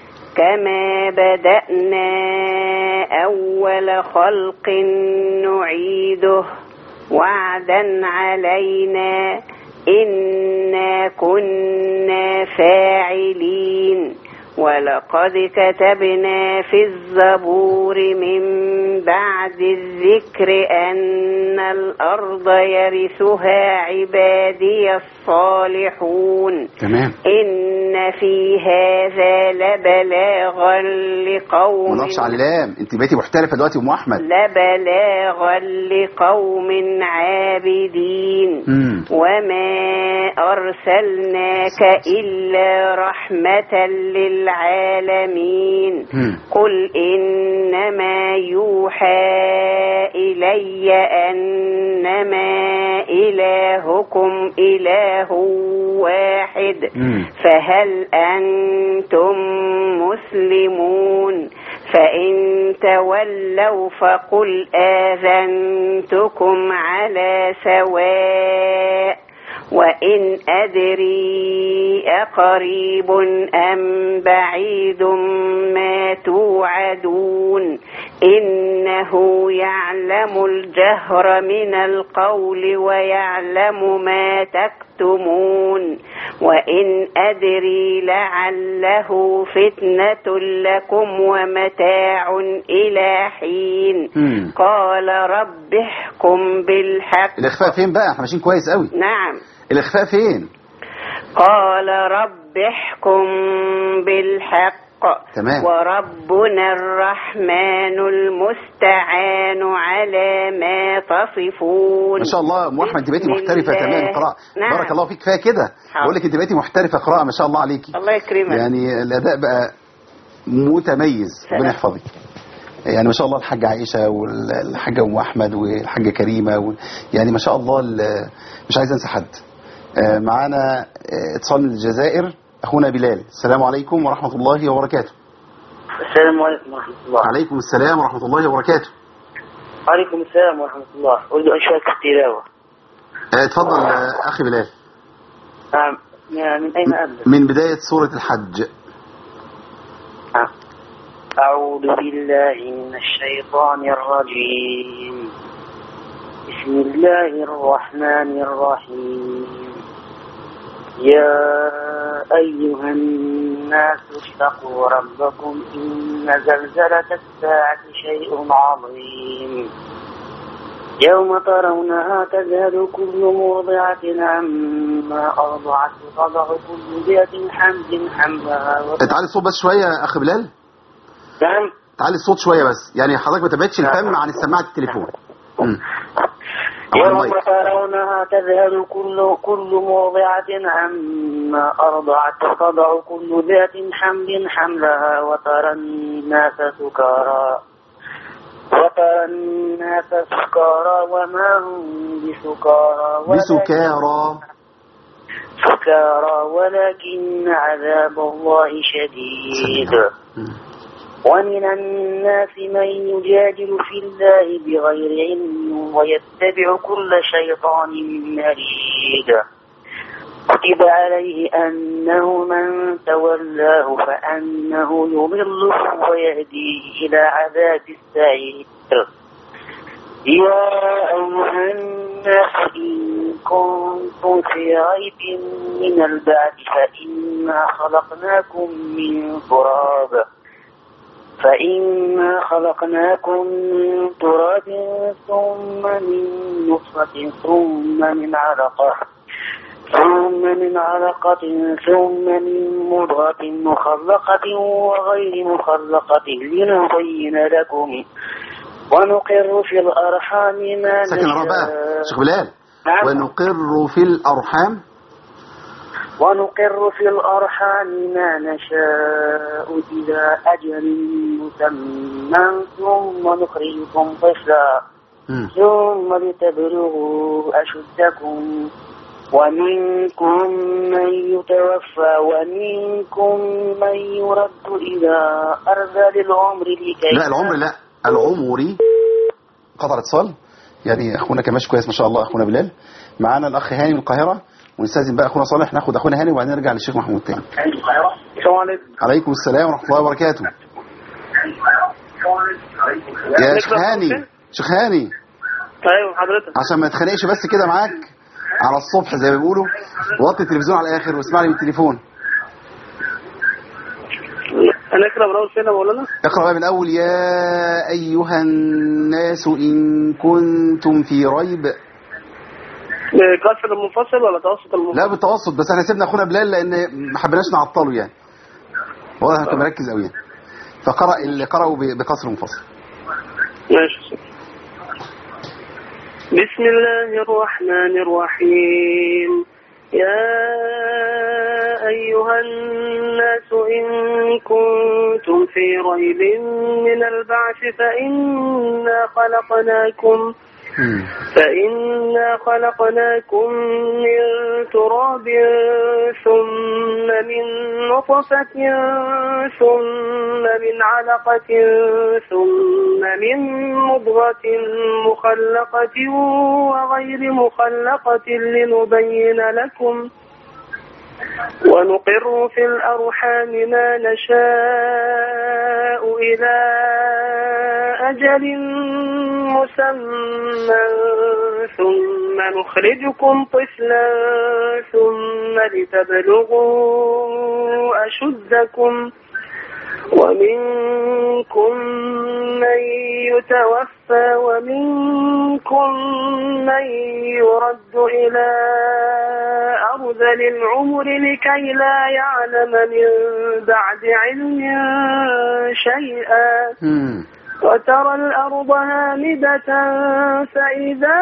كما بدأنا أول خلق نعيده وعدا علينا إنا كنا فاعلين. ولقد كتبنا في الزبور من بعد الذكر أن الأرض يرثها عبادي الصالحون. تمام. إن في هذا لبلاغا لقوم. ما نقفش على اللام، انت بقيتي محترفه دلوقتي ام احمد. لبلاغا لقوم عابدين. وما أرسلناك إلا رحمة للعالمين. قل إنما يوحى إلي أنما إلهكم إله واحد فهل أنتم مسلمون؟ فإن تولوا فقل آذنتكم على سواء وإن أدري أقريب أم بعيد ما توعدون إنه يعلم الجهر من القول ويعلم ما تكتمون وإن أدري لعله فتنة لكم ومتاع إلى حين قال رب احكم بالحق. الإخفاء فين بقى؟ احنا ماشيين كويس قوي. نعم. الإخفاء فين؟ قال رب احكم بالحق. تمام. وربنا الرحمن المستعان على ما تصفون. ما شاء الله ام احمد انت بقيتي محترفه تمام قراءه. نعم. بارك الله فيك. كفايه كده بقول لك انت بقيتي محترفه قراءه ما شاء الله عليكي. الله يكرمك. يعني الاداء بقى متميز. ربنا يحفظك. يعني ما شاء الله الحاجه عائشه والحاجه ام احمد والحاجه كريمه يعني ما شاء الله مش عايز انسى حد. معانا اتصال من الجزائر اخونا بلال. السلام عليكم ورحمه الله وبركاته. السلام عليكم ورحمه الله. وعليكم السلام ورحمه الله وبركاته. وعليكم السلام ورحمه الله. اريد ان اشارك التلاوه. اتفضل اخي بلال. من اين ابدا؟ من بدايه سوره الحج. اعوذ بالله من الشيطان الرجيم. بسم الله الرحمن الرحيم. يا أيها الناس اتقوا ربكم إن زلزلة الساعة شيء عظيم يوم ترونها تذهل كل مرضعة عما أرضعت وتضع كل ذات حمل حملها. تعالي الصوت بس شوية يا أخي بلال. نعم. تعالي الصوت شوية بس، يعني حضرتك ما تبعدش الفم عن السماعة التليفون. يوم ترونها تذهل كل مرضعة عما أرضعت وتضع كل ذات حمل حملها وترى الناس سكارى وما هم بسكارى ولكن عذاب الله شديد. ومن الناس من يجادل في الله بغير علم ويتبع كل شيطان مريد. كتب عليه أنه من تولاه فأنه يضله ويهديه إلى عذاب السعير. يا أيها الناس إن كنتم في ريب من البعث فإنا خلقناكم من تراب ثم من نطفة ثم من علقة ثم من مضغة مخلقة وغير مخلقة ونقر في الأرحام ما ساكن الرباء شيخ بلال. نعم. ونقر في الأرحام ونقر في الأرحام ما نشاء إلى أجل مسمى ثم نخرجكم طفلا ثم لتبلغوا أشدكم ومنكم من يتوفى ومنكم من يرد إلى أرذل العمر لكي لا العمر لا العمري. قطع الاتصال يعني اخونا كماش كويس ما شاء الله. اخونا بلال معانا الاخ هاني من القاهره ونستاذن بقى اخونا صالح ناخد اخونا هاني وبعدين نرجع للشيخ محمود تاني. السلام عليكم. عليكم السلام ورحمه الله وبركاته. يا شيخ هاني شيخ هاني. ايوه حضرتك. عشان ما اتخانقش بس كده معاك على الصبح زي ما بيقولوا وطي التلفزيون على الاخر واسمعني من التليفون. انا اقرا من اول فين يا مولانا؟ اقرا بقى من الاول. يا ايها الناس ان كنتم في ريب. قصر المنفصل ولا توسط المنفصل؟ لا بالتوسط بس احنا سيبنا اخونا بلال لان ما حبيناش نعطله يعني. واضح انت مركز قوي يعني. فقرأ اللي قرأوا بقصر منفصل. ماشي. بسم الله الرحمن الرحيم. يا أيها الناس إن كنتم في ريب من البعث فإنا خلقناكم من تراب ثم من نطفة ثم من علقة ثم من مضغة مخلقة وغير مخلقة لنبين لكم ونقر في الأرحام ما نشاء إلى أجل مسمى ثم نخرجكم طفلا ثم لتبلغوا أشدكم ومنكم من يتوفى ومنكم من يرد إلى أرذل العمر لكي لا يعلم من بعد علم شيئا وترى الأرض هامدة فإذا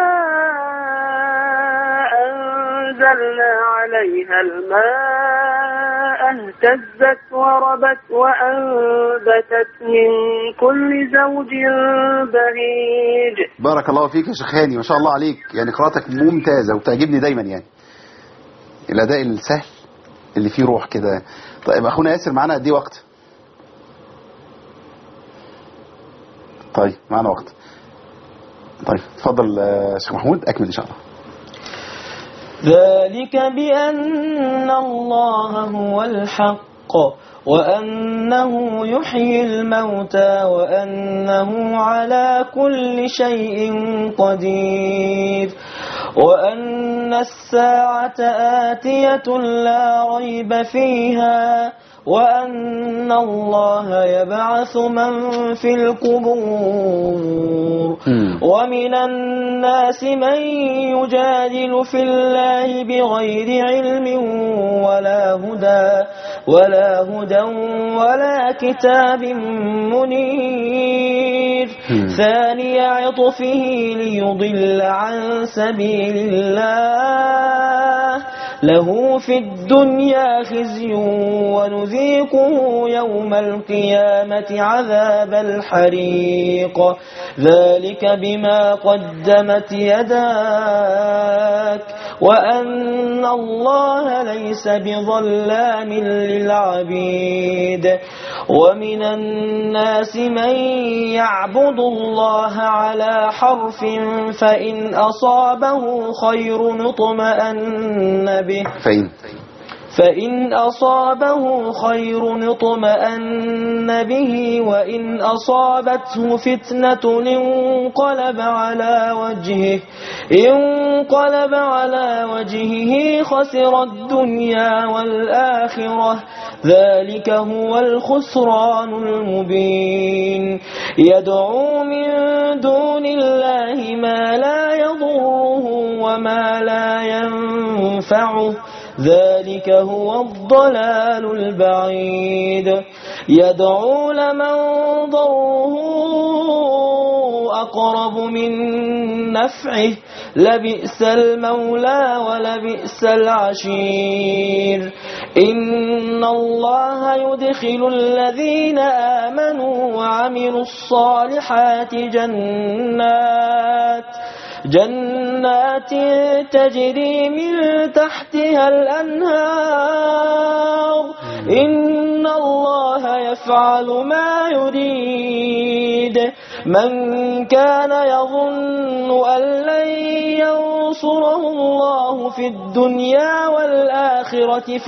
أنزلنا عليها الماء اهتزت وربت وأنبتت من كل زوج بهيج. بارك الله فيك يا شيخ هاني ما شاء الله عليك يعني قراءتك ممتازة وبتعجبني دايما يعني الأداء السهل اللي فيه روح كده. طيب أخونا ياسر معانا قد ايه وقت؟ طيب معنا وقت. طيب اتفضل شيخ محمود اكمل ان شاء الله. ذلك بأن الله هو الحق وأنه يحيي الموتى وأنه على كل شيء قدير وأن الساعة آتية لا ريب فيها وأن الله يبعث من في القبور ومن الناس من يجادل في الله بغير علم ولا هدى ولا كتاب منير ثاني عطفه ليضل عن سبيل الله له في الدنيا خزي ونذيقه يوم القيامة عذاب الحريق ذلك بما قدمت يداك وأن الله ليس بظلام للعبيد ومن الناس من يعبد الله على حرف فإن أصابه خير اطمأن به وإن أصابته فتنة انقلب على وجهه خسر الدنيا والآخرة ذلك هو الخسران المبين يدعو من دون الله ما لا يضره وما لا ينفعه ذلك هو الضلال البعيد يدعو لمن ضره أقرب من نفعه لبئس المولى ولبئس العشير إن الله يدخل الذين آمنوا وعملوا الصالحات جنات تجري من تحتها الأنهار إن الله يفعل ما يريد من كان يظن أن لن ينصره الله في الدنيا والآخرة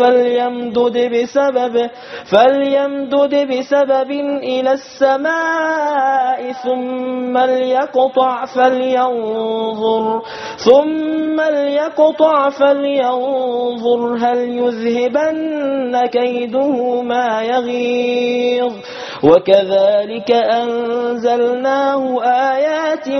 فليمدد بسبب إلى السماء ثم ليقطع فلينظر هل يذهبن كيده ما يغيظ وكذلك أنزلناه آيات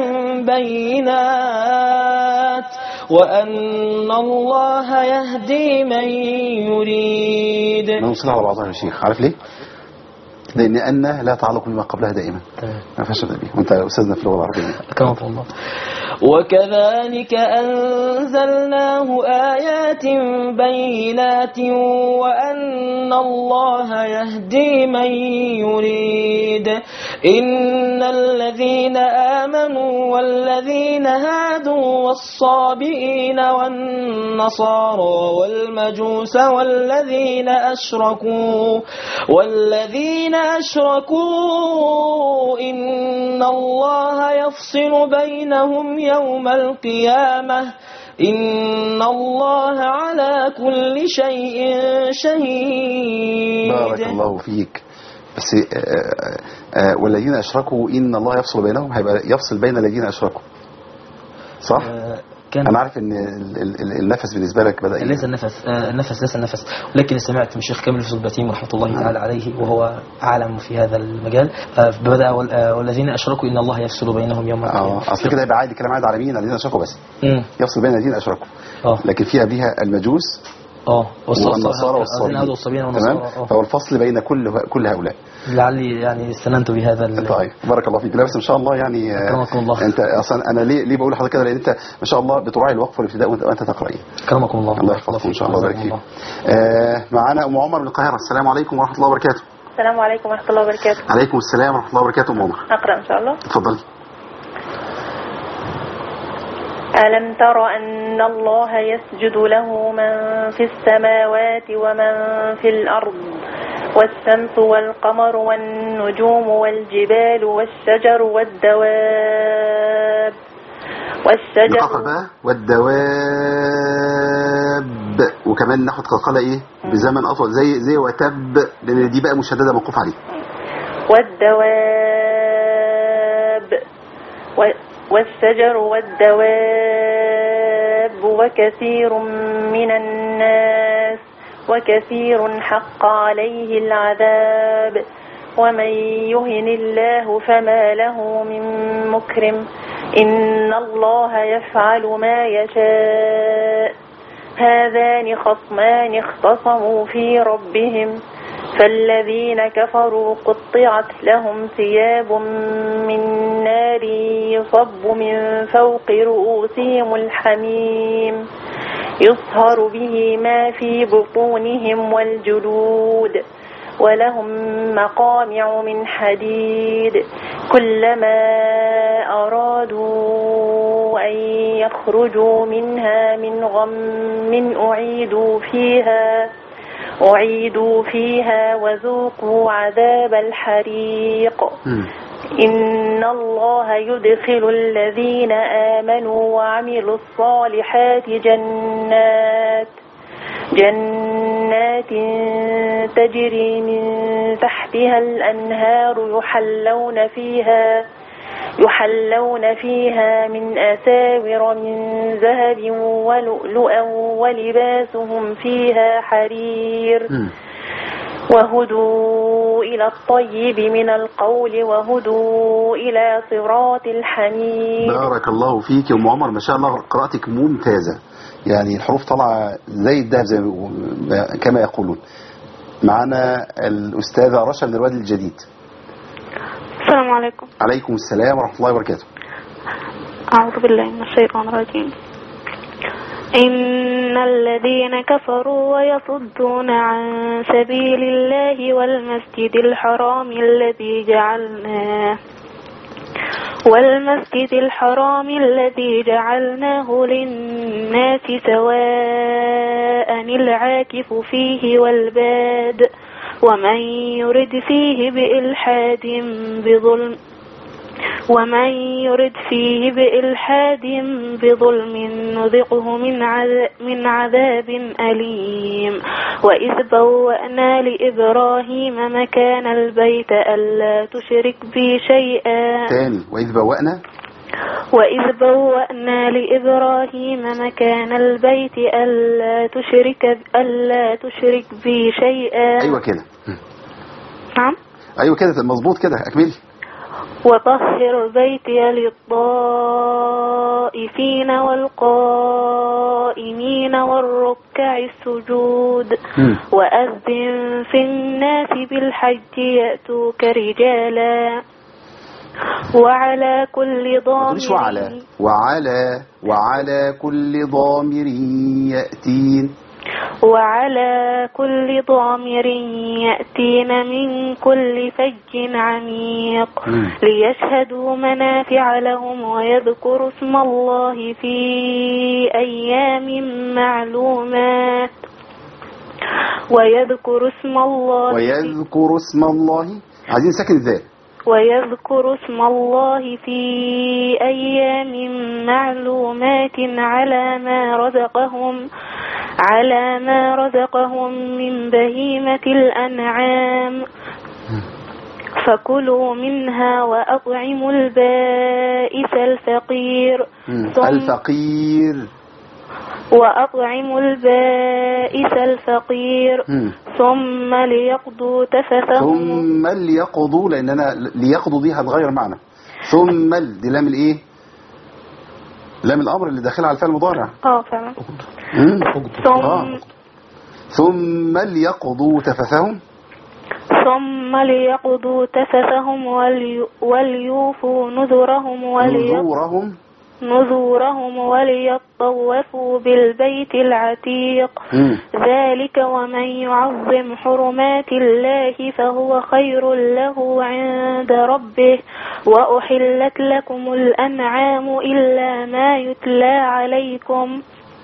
بينات وأن الله يهدي من يريد. نوصل على بعضها يا شيخ، عارف ليه؟ لأن أن لا تعلق بما قبلها دائما. ما فيش أبدأ بيه، وأنت أستاذنا في اللغة العربية. أكرمك الله. وكذلك أنزلناه آيات بينات وأن الله يهدي من يريد إن الذين آمنوا والذين هادوا والصابئين والنصارى والمجوس والذين أشركوا إن الله يفصل بينهم يوم القيامة إن الله على كل شيء شهيد. بارك الله فيك. بس والذين أشركوا إن الله يفصل بينهم، هيبقى يفصل بين الذين أشركوا، صح؟ أنا عارف إن النفس بالنسبة لك بدأ ليس النفس ولكن سمعت من الشيخ كامل البتيم رحمة الله تعالى عليه وهو عالم في هذا المجال، بدأ والذين أشركوا إن الله يفصل بينهم يوم القيامة. أصل كده يبقى عادي كلام عادي على مين؟ الذين أشركوا بس. يفصل بين الذين أشركوا. لكن فيها بها المجوس والنصارى والصابئين، تمام؟ فهو الفصل بين كل هؤلاء. لعلي يعني استننت بهذا. طيب بارك الله فيك. لا بس ان شاء الله يعني اكرمكم الله. انت اصلا انا ليه بقول لحضرتك كده؟ لان انت ما شاء الله بتراعي الوقف والابتداء وانت تقرأين. اكرمكم الله. الله يحفظكم ان شاء الله ويبارك فيك. معانا ام عمر من القاهره. السلام عليكم ورحمه الله وبركاته. السلام عليكم ورحمه الله وبركاته. عليكم السلام ورحمه الله وبركاته. ام عمر اقرأ ان شاء الله. اتفضلي. ألم تر أن الله يسجد له من في السماوات ومن في الأرض والشمس والقمر والنجوم والجبال والشجر والدواب وكمان ناخد قلقلة ايه بزمن أطول زي وتب، لأن دي بقى مشددة موقوف عليه. والشجر والدواب وكثير من الناس وكثير حق عليه العذاب ومن يهن الله فما له من مكرم إن الله يفعل ما يشاء. هذان خصمان اختصموا في ربهم فالذين كفروا قطعت لهم ثياب من نار يصب من فوق رؤوسهم الحميم يصهر به ما في بطونهم والجلود ولهم مقامع من حديد كلما أرادوا أن يخرجوا منها من غم أعيدوا فيها وذوقوا عذاب الحريق. إن الله يدخل الذين آمنوا وعملوا الصالحات جنات تجري من تحتها الأنهار يحلون فيها من أساور من ذهب ولؤلؤا ولباسهم فيها حرير وهدوا إلى الطيب من القول وهدوا إلى صراط الحميد. بارك الله فيك يا أم عمر، ما شاء الله قراءتك ممتازة، يعني الحروف طالعة زي الدهب زي كما يقولون. معنا الأستاذة رشا من الوادي الجديد. السلام عليكم. عليكم السلام ورحمة الله وبركاته. أعوذ بالله من الشيطان الرجيم. إن الذين كفروا ويصدون عن سبيل الله والمسجد الحرام الذي جعلناه للناس سواء العاكف فيه والباد ومن يرد فيه بإلحاد بظلم نذقه من عذاب أليم. وإذ بوأنا لإبراهيم مكان البيت ألا تشرك بي شيئا. تاني. وإذ بوأنا لإبراهيم مكان البيت ألا تشرك بي شيئا. أيوة كده. نعم. أيوة كده مظبوط كده، أكملي. وطهر بيتي للطائفين والقائمين والركع السجود. وأذن في الناس بالحج يأتوك رجالا وعلى كل ضامر وعلى كل ضامر يأتين من كل فج عميق ليشهدوا منافع لهم ويذكروا اسم الله في أيام معلومات عايزين ساكن ازاي؟ ويذكر اسم الله في أيام معلومات على ما رزقهم من بهيمة الأنعام فكلوا منها وأطعموا البائس الفقير ثم ليقضوا تفثهم. لأن أنا ليقضوا دي هتغير معنى. ثم دي لام الإيه؟ لام الأمر اللي داخل على الفعل المضارع. فعلا. ثم ليقضوا تفثهم وليوفوا نذورهم وليطوفوا بالبيت العتيق. ذلك ومن يعظم حرمات الله فهو خير له عند ربه. وأحلت لكم الأنعام إلا ما يتلى عليكم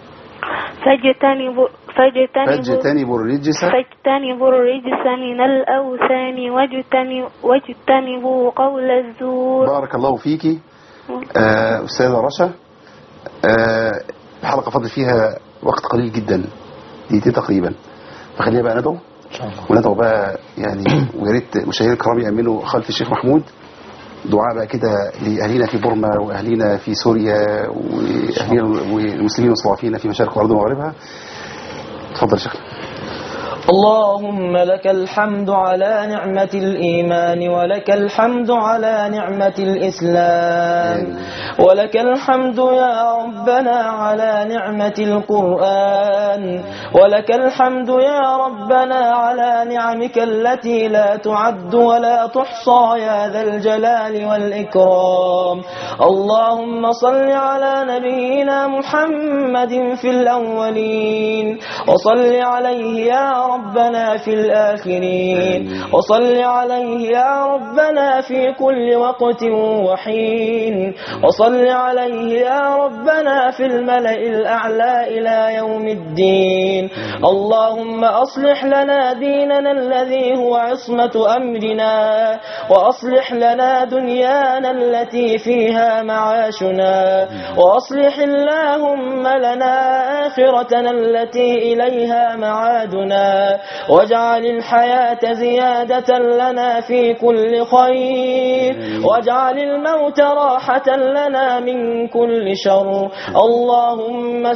فاجتنبوا الرجس من الأوثان واجتنبوا قول الزور. بارك الله فيكي أستاذة رشا. الحلقة فاضل فيها وقت قليل جدا، دقيقتين تقريبا، فخلينا بقى ندعو وندعو بقى يعني، ويا ريت مشاهير الكرام يعملوا خلف الشيخ محمود دعاء بقى كده لأهلنا في بورما وأهلنا في سوريا وأهلنا والمسلمين المستضعفين في مشارق الأرض ومغاربها. تفضل شيخ. اللهم لك الحمد على نعمة الإيمان ولك الحمد على نعمة الإسلام ولك الحمد يا ربنا على نعمة القرآن ولك الحمد يا ربنا على نعمك التي لا تعد ولا تحصى يا ذا الجلال والإكرام. اللهم صل على نبينا محمد في الأولين وصل عليه يا ربنا في الآخرين وصل عليه يا ربنا في كل وقت وحين وصل عليه يا ربنا في الملأ الأعلى إلى يوم الدين. اللهم أصلح لنا ديننا الذي هو عصمة أمرنا وأصلح لنا دنيانا التي فيها معاشنا وأصلح اللهم لنا آخرتنا التي إليها معادنا واجعل الحياة زيادة لنا في كل خير واجعل الموت راحة لنا من كل شر. اللهم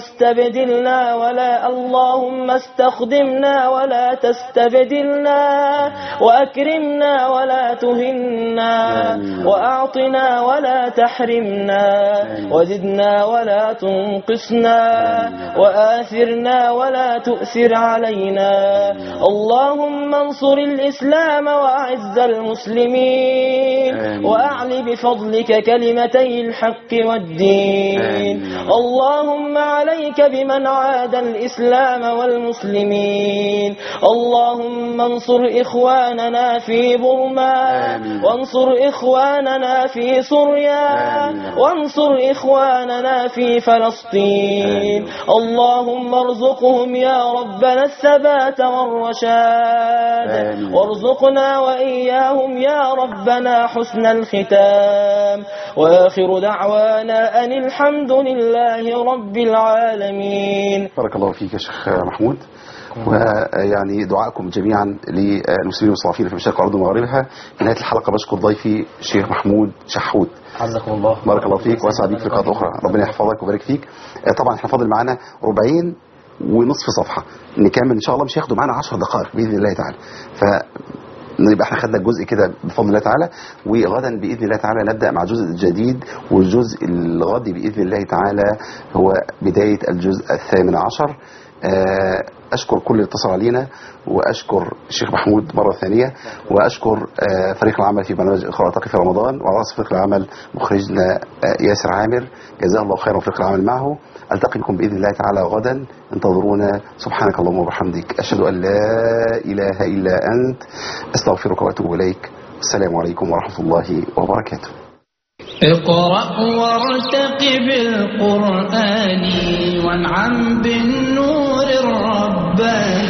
استخدمنا ولا تستبدلنا وأكرمنا ولا تهنا وأعطنا ولا تحرمنا وزدنا ولا تنقصنا وآثرنا ولا تؤثر علينا. اللهم انصر الإسلام وأعز المسلمين الدين وأعل بفضلك كلمتي الحق والدين. اللهم عليك بمن عاد الإسلام والمسلمين. اللهم انصر إخواننا في بورما، وانصر إخواننا في سوريا، وانصر إخواننا في فلسطين. اللهم ارزقهم يا ربنا الثبات والرشاد، وارزقنا وإياهم يا ربنا حسن الختام. وآخر دعوانا أن الحمد لله رب العالمين. بارك الله فيك يا شيخ محمود، ويعني دعائكم جميعا للمسلمين والمستضعفين في مشارق الأرض ومغاربها. في نهاية الحلقة بشكر ضيفي الشيخ محمود شحود. عزكم الله. بارك الله فيك وأسعد بيك في لقاءات أخرى. ربنا يحفظك ويبارك فيك. طبعا احنا فاضل معانا ربعين ونصف صفحة نكمل إن شاء الله، مش هياخدوا معانا 10 دقائق بإذن الله تعالى. نبقى احنا خدنا الجزء كده بفضل الله تعالى، وغدا باذن الله تعالى نبدا مع جزء جديد، والجزء الغد باذن الله تعالى هو بدايه الجزء 18. اشكر كل اللي اتصل علينا، واشكر الشيخ محمود مره ثانيه، واشكر فريق العمل في برنامج اقرأ في رمضان، وعلى راس فريق العمل مخرجنا ياسر عامر، جزاه الله خيرا فريق العمل معه. التقي بكم باذن الله تعالى غدا، انتظرونا. سبحانك اللهم وبحمدك، اشهد ان لا اله الا انت، استغفرك واتوب اليك. السلام عليكم ورحمه الله وبركاته. اقرأ وارتقب القرآن وانعم بالنور الرباني.